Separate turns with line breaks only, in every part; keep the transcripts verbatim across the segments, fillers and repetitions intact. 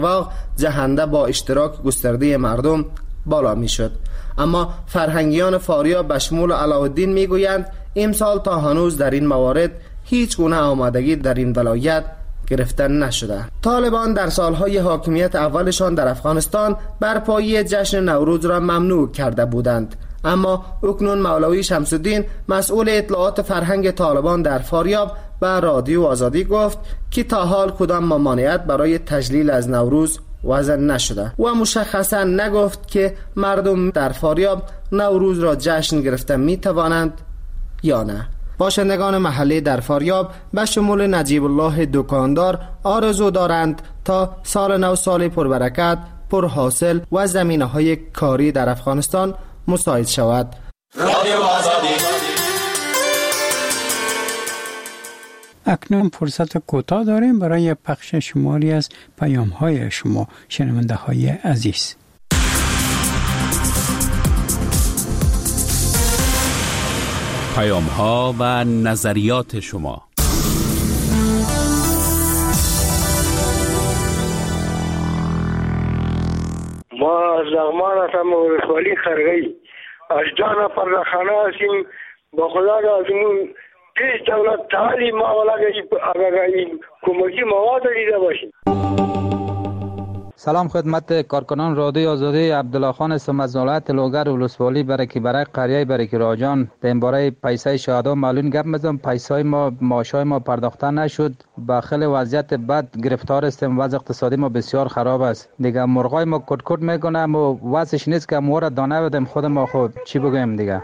واقع جهنده با اشتراک گسترده مردم بالا می شد. اما فرهنگیان فاریاب به شمول علاءالدین می گویند امسال تا هنوز در این موارد هیچ گونه آمادگی در این ولایت گرفته نشده. طالبان در سالهای حاکمیت اولشان در افغانستان برپایی جشن نوروز را ممنوع کرده بودند، اما اکنون مولوی شمس الدین مسئول اطلاعات فرهنگ طالبان در فاریاب به رادیو آزادی گفت که تا حال کدام ممانعت برای تجلیل از نوروز وضع نشده و مشخصا نگفت که مردم در فاریاب نوروز را جشن گرفته می توانند یا نه. باشندگان محلی در فاریاب به شمول نجیب الله دکاندار آرزو دارند تا سال نو سال پربرکت، پرحاصل و زمینه‌های کاری در افغانستان مساعد شود. رادیو آزادی.
اکنون فرصت کوتاه داریم برای پخش شماری از پیام‌های شما شنونده‌های عزیز.
پیام‌ها و نظریات شما.
ما از لغمان هستم، ولسوالی خرگی. از جان پردخانه هستیم. با خدا لازمون پیش دولت تعالی ما اگر این کمکی مواد دیده باشیم.
سلام خدمت کارکنان رادیو آزادی. عبدالله خان هستم از ولایت لوگر ولسوالی. برای که برای قریه برای که راجان درباره پیسه شهدا معلوم گپ میزنم. پیسه ما معاشای ما پرداخته نشد، با خیلی وضعیت بد گرفتار هستیم. وضع اقتصادی ما بسیار خراب است. دیگه مرغای ما کٹ کٹ میکنه و وضعش نیست که ما را دانه بدیم. خود ما خود چی بگیم دیگه.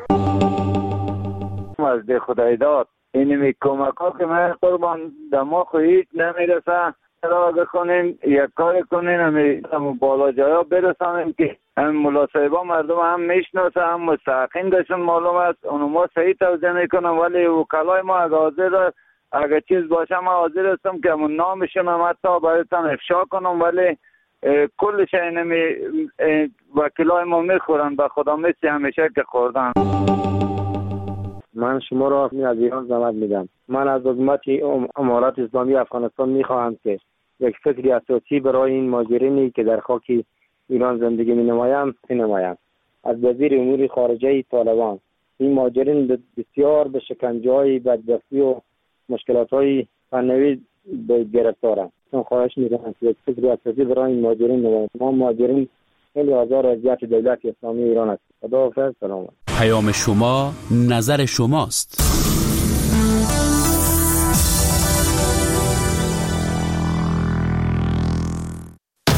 از ده خدای داد اینمی کمک ها که من قربان دماغ هیچ نمیرسه. را بکنیم یک کار کنیم همین بالا جایا برسانیم که هم ملاصحبا مردم هم میشناسه هم مستحقین داشتن معلوم است. اونو ما صحیح توضیح میکنم، ولی وکلای ما اگه حاضر اگه چیز باشه ما حاضر هستم که همون نامشون هم حتی برایتان افشا کنم، ولی کلش اینمی وکلای ما میخورن به خدا مثل همیشه که خوردن.
من شما را از ایران زحمت میدم. من از حکومت امارات اسلامی افغانستان میخواهم که یک فکری اساسی برای این مهاجرینی که در خاک ایران زندگی مینمایند بنمایند. از وزیر امور خارجه طالبان این مهاجرین بسیار به شکنجه‌های بدبختی و مشکلات‌های فنی گرفتارند. من خواهش می‌کنم که یک فکری اساسی برای این مهاجرین نمایند. ما مهاجرین خیلی آزار اذیت دولت اسلامی ایران است. خداحافظ. سلام.
پیام شما نظر شماست.